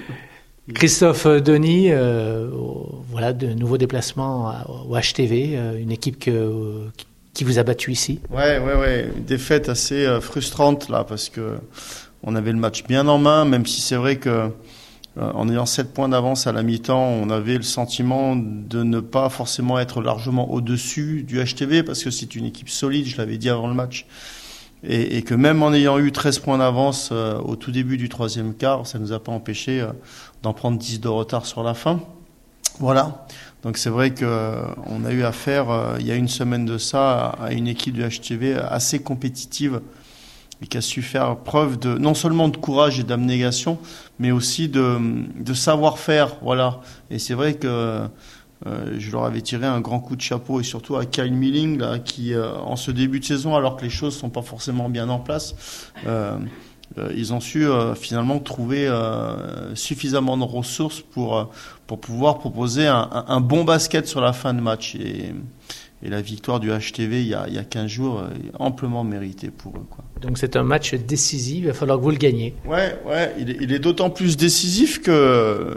Christophe Denis, voilà de nouveaux déplacements au HTV, une équipe qui vous a battu ici. Ouais, une défaite assez frustrante là parce que on avait le match bien en main, même si c'est vrai que en ayant 7 points d'avance à la mi-temps, on avait le sentiment de ne pas forcément être largement au-dessus du HTV parce que c'est une équipe solide, je l'avais dit avant le match. Et que même en ayant eu 13 points d'avance au tout début du troisième quart, ça nous a pas empêché d'en prendre 10 de retard sur la fin. Voilà. Donc c'est vrai qu'on a eu affaire, il y a une semaine de ça, à une équipe du HTV assez compétitive et qui a su faire preuve non seulement de courage et d'abnégation, mais aussi de savoir-faire. Voilà. Et c'est vrai que je leur avais tiré un grand coup de chapeau et surtout à Kyle Milling là, qui en ce début de saison, alors que les choses sont pas forcément bien en place, ils ont su finalement trouver suffisamment de ressources pour pouvoir proposer un bon basket sur la fin de match et la victoire du HTV il y a 15 jours est amplement méritée pour eux, quoi. Donc c'est un match décisif, il va falloir que vous le gagniez. Ouais, il est d'autant plus décisif que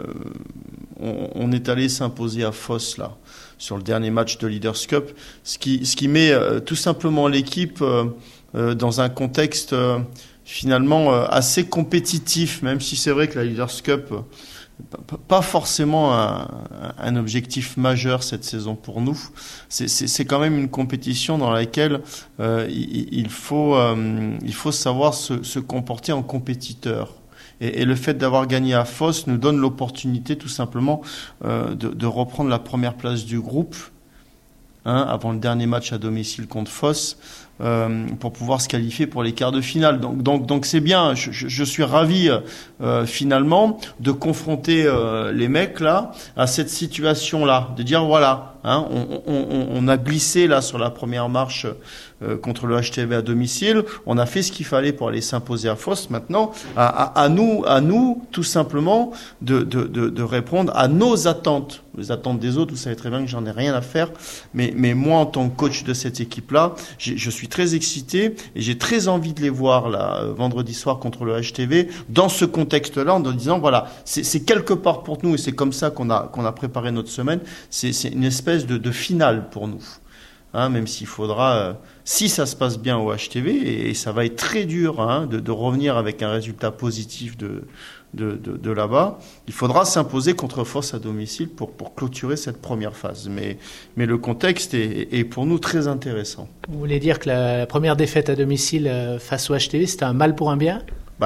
on est allé s'imposer à Foss là sur le dernier match de Leaders Cup, ce qui met tout simplement l'équipe dans un contexte finalement assez compétitif, même si c'est vrai que la Leaders Cup pas forcément un objectif majeur cette saison pour nous. C'est quand même une compétition dans laquelle il faut savoir se comporter en compétiteur. Et le fait d'avoir gagné à Foss nous donne l'opportunité tout simplement de reprendre la première place du groupe avant le dernier match à domicile contre Foss pour pouvoir se qualifier pour les quarts de finale. Donc c'est bien. Je suis ravi finalement de confronter les mecs là à cette situation là, de dire voilà, on a glissé là sur la première marche contre le HTV à domicile. On a fait ce qu'il fallait pour aller s'imposer à Foss. Maintenant, à nous tout simplement de répondre à nos attentes. Les attentes des autres, vous savez très bien que j'en ai rien à faire, mais moi en tant que coach de cette équipe-là, je suis très excité et j'ai très envie de les voir là vendredi soir contre le HTV dans ce contexte-là, en disant voilà, c'est quelque part pour nous et c'est comme ça qu'on a préparé notre semaine. C'est une espèce de finale pour nous. Même s'il faudra, si ça se passe bien au HTV, et ça va être très dur de revenir avec un résultat positif de là-bas, il faudra s'imposer contre Foss à domicile pour clôturer cette première phase. Mais le contexte est pour nous très intéressant. Vous voulez dire que la première défaite à domicile face au HTV, c'était un mal pour un bien ?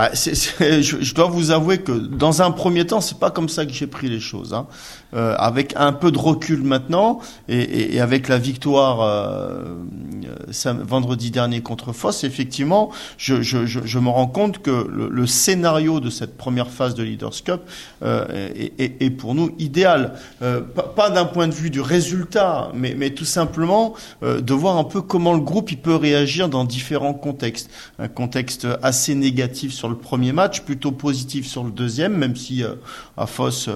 Je dois vous avouer que dans un premier temps, c'est pas comme ça que j'ai pris les choses. Avec un peu de recul maintenant et avec la victoire vendredi dernier contre Foss, effectivement, je me rends compte que le scénario de cette première phase de Leaders Cup est pour nous idéal. Pas d'un point de vue du résultat, mais tout simplement de voir un peu comment le groupe il peut réagir dans différents contextes. Un contexte assez négatif sur le premier match, plutôt positif sur le deuxième, même si à Foss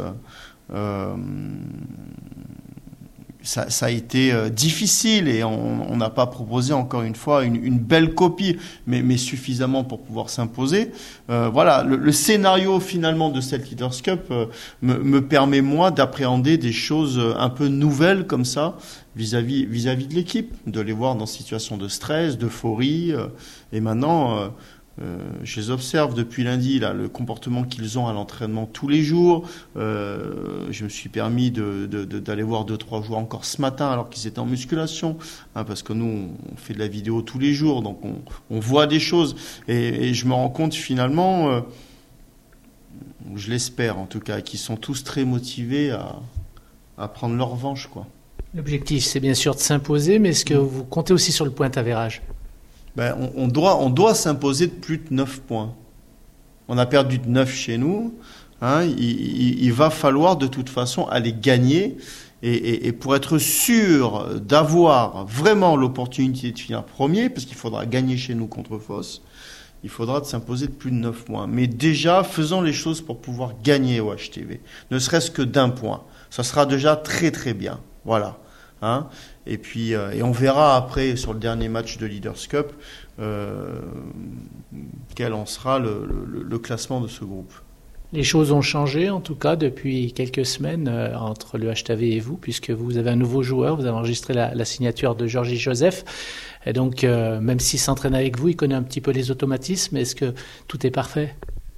ça a été difficile et on n'a pas proposé encore une fois une belle copie, mais suffisamment pour pouvoir s'imposer. Voilà, le scénario finalement de cette Leaders Cup me permet moi d'appréhender des choses un peu nouvelles comme ça vis-à-vis de l'équipe, de les voir dans situation de stress, d'euphorie, et maintenant je les observe depuis lundi, là, le comportement qu'ils ont à l'entraînement tous les jours. Je me suis permis d'aller voir 2-3 joueurs encore ce matin alors qu'ils étaient en musculation, parce que nous, on fait de la vidéo tous les jours, donc on voit des choses. Et je me rends compte finalement, je l'espère en tout cas, qu'ils sont tous très motivés à prendre leur revanche, quoi. L'objectif, c'est bien sûr de s'imposer, mais est-ce que vous comptez aussi sur le point avérage ? On doit s'imposer de plus de 9 points. On a perdu de 9 chez nous. Il va falloir de toute façon aller gagner. Et pour être sûr d'avoir vraiment l'opportunité de finir premier, parce qu'il faudra gagner chez nous contre Foss, il faudra de s'imposer de plus de 9 points. Mais déjà, faisons les choses pour pouvoir gagner au HTV. Ne serait-ce que d'1 point. Ça sera déjà très très bien. Voilà. Et puis et on verra après sur le dernier match de Leaders Cup quel en sera le classement de ce groupe. Les choses ont changé, en tout cas, depuis quelques semaines entre le HTV et vous, puisque vous avez un nouveau joueur, vous avez enregistré la signature de Georgie Joseph. Et donc, même s'il s'entraîne avec vous, il connaît un petit peu les automatismes. Est-ce que tout est parfait ?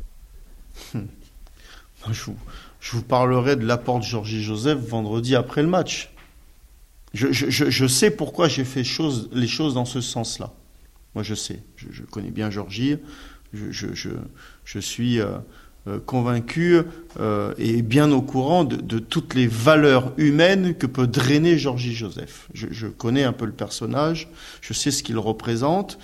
Je vous parlerai de l'apport de Georgie Joseph vendredi après le match. Je sais pourquoi j'ai fait les choses dans ce sens-là. Moi, je sais. Je connais bien Georgie. Je suis convaincu et bien au courant de toutes les valeurs humaines que peut drainer Georgie Joseph. Je connais un peu le personnage, je sais ce qu'il représente,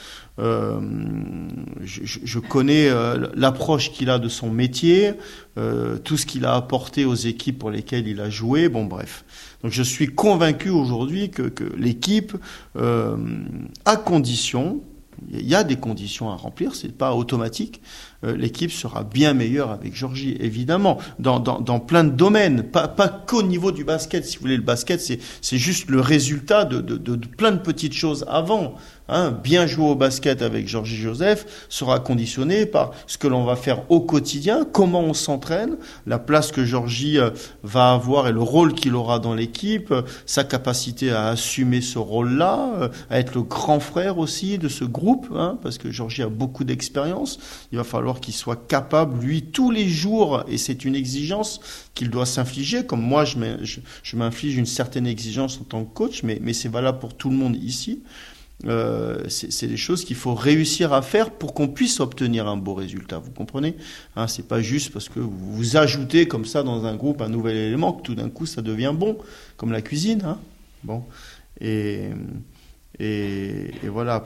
je connais l'approche qu'il a de son métier, tout ce qu'il a apporté aux équipes pour lesquelles il a joué, bon bref. Donc je suis convaincu aujourd'hui que l'équipe, à condition, il y a des conditions à remplir, c'est pas automatique. L'équipe sera bien meilleure avec Georgie, évidemment, dans plein de domaines, pas qu'au niveau du basket. Si vous voulez, le basket, c'est juste le résultat de plein de petites choses avant. Bien jouer au basket avec Georgie Joseph sera conditionné par ce que l'on va faire au quotidien, comment on s'entraîne, la place que Georgie va avoir et le rôle qu'il aura dans l'équipe, sa capacité à assumer ce rôle-là, à être le grand frère aussi de ce groupe, parce que Georgie a beaucoup d'expérience. Il va falloir qu'il soit capable, lui, tous les jours, et c'est une exigence qu'il doit s'infliger, comme moi je m'inflige une certaine exigence en tant que coach, mais c'est valable pour tout le monde ici. C'est des choses qu'il faut réussir à faire pour qu'on puisse obtenir un beau résultat, vous comprenez, c'est pas juste parce que vous ajoutez comme ça dans un groupe un nouvel élément que tout d'un coup ça devient bon, comme la cuisine, bon, et voilà,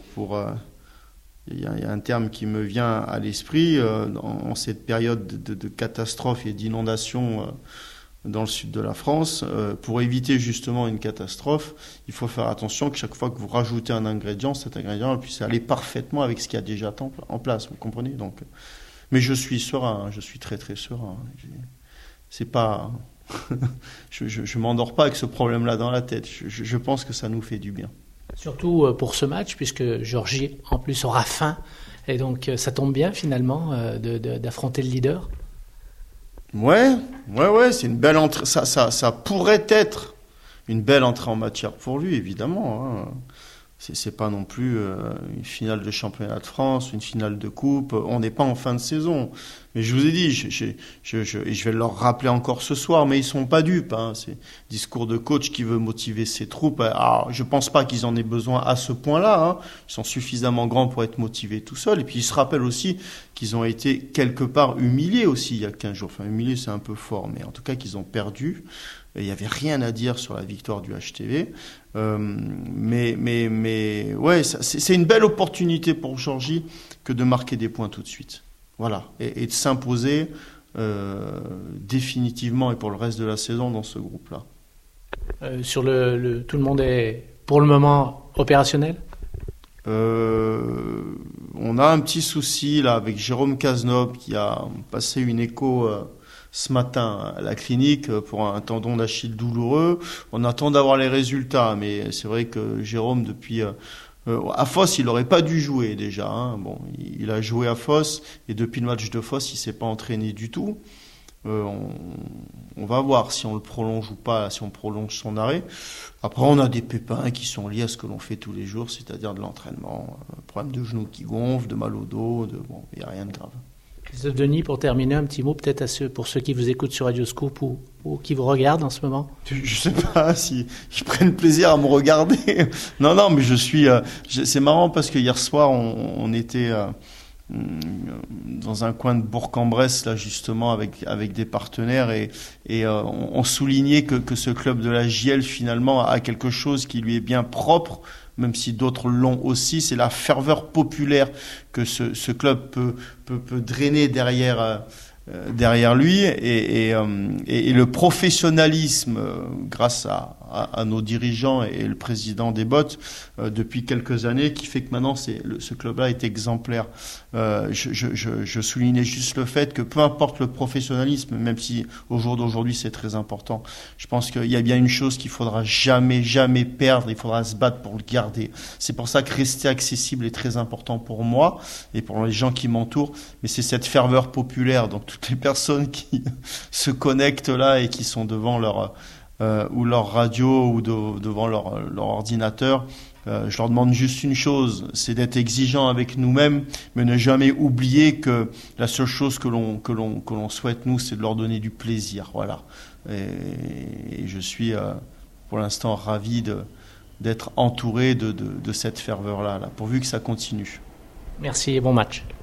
il y a un terme qui me vient à l'esprit en cette période de catastrophe et d'inondation dans le sud de la France. Pour éviter justement une catastrophe, il faut faire attention que chaque fois que vous rajoutez un ingrédient, cet ingrédient puisse aller parfaitement avec ce qu'il y a déjà en place, vous comprenez. Donc, mais je suis serein, je suis très très serein. C'est pas, je m'endors pas avec ce problème-là dans la tête. Je pense que ça nous fait du bien. Surtout pour ce match, puisque Georgie, en plus, aura faim. Et donc, ça tombe bien, finalement, d'affronter le leader. Ouais, c'est une belle entrée. Ça pourrait être une belle entrée en matière pour lui, évidemment. C'est pas non plus une finale de championnat de France, une finale de coupe. On n'est pas en fin de saison. Mais je vous ai dit, je vais leur rappeler encore ce soir, mais ils sont pas dupes. C'est discours de coach qui veut motiver ses troupes. Alors, je pense pas qu'ils en aient besoin à ce point-là. Ils sont suffisamment grands pour être motivés tout seuls. Et puis ils se rappellent aussi qu'ils ont été quelque part humiliés aussi il y a 15 jours. Enfin, humiliés, c'est un peu fort, mais en tout cas qu'ils ont perdu. Et il y avait rien à dire sur la victoire du HTV. Mais ouais, c'est une belle opportunité pour Georgie que de marquer des points tout de suite. Voilà, et de s'imposer définitivement et pour le reste de la saison dans ce groupe-là. Sur tout le monde est pour le moment opérationnel ? On a un petit souci là avec Jérôme Cazeneuve qui a passé une écho ce matin à la clinique pour un tendon d'Achille douloureux. On attend d'avoir les résultats, mais c'est vrai que Jérôme depuis à Foss, il n'aurait pas dû jouer déjà. Bon, il a joué à Foss et depuis le match de Foss, il s'est pas entraîné du tout. On va voir si on le prolonge ou pas, si on prolonge son arrêt. Après, on a des pépins qui sont liés à ce que l'on fait tous les jours, c'est-à-dire de l'entraînement, problème de genoux qui gonflent, de mal au dos, bon, il n'y a rien de grave. Christophe Denis, pour terminer, un petit mot peut-être pour ceux qui vous écoutent sur Radio Scoop ou qui vous regardent en ce moment. Je ne sais pas si ils prennent plaisir à me regarder. Non, mais c'est marrant parce que hier soir, on était dans un coin de Bourg-en-Bresse là justement avec des partenaires et on soulignait que ce club de la JL finalement a quelque chose qui lui est bien propre, même si d'autres l'ont aussi, c'est la ferveur populaire que ce club peut drainer derrière lui et le professionnalisme grâce à nos dirigeants et le président des Bottes depuis quelques années qui fait que maintenant ce club-là est exemplaire. Je soulignais juste le fait que peu importe le professionnalisme, même si au jour d'aujourd'hui c'est très important, je pense qu'il y a bien une chose qu'il faudra jamais perdre, il faudra se battre pour le garder. C'est pour ça que rester accessible est très important pour moi et pour les gens qui m'entourent, mais c'est cette ferveur populaire. Donc toutes les personnes qui se connectent là et qui sont devant leur radio ou devant leur ordinateur. Je leur demande juste une chose, c'est d'être exigeant avec nous-mêmes, mais ne jamais oublier que la seule chose que l'on souhaite, nous, c'est de leur donner du plaisir. Voilà. Et je suis pour l'instant ravi d'être entouré de cette ferveur-là, pourvu que ça continue. Merci et bon match.